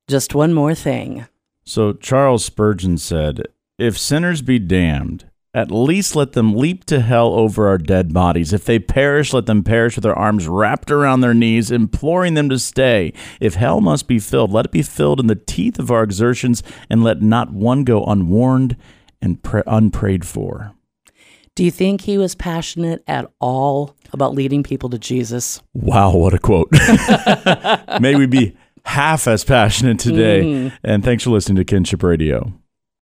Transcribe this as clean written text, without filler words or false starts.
Just one more thing. So Charles Spurgeon said, "If sinners be damned, at least let them leap to hell over our dead bodies. If they perish, let them perish with their arms wrapped around their knees, imploring them to stay. If hell must be filled, let it be filled in the teeth of our exertions, and let not one go unwarned and unprayed for." Do you think he was passionate at all about leading people to Jesus? Wow, what a quote. May we be half as passionate today. And thanks for listening to Kinship Radio.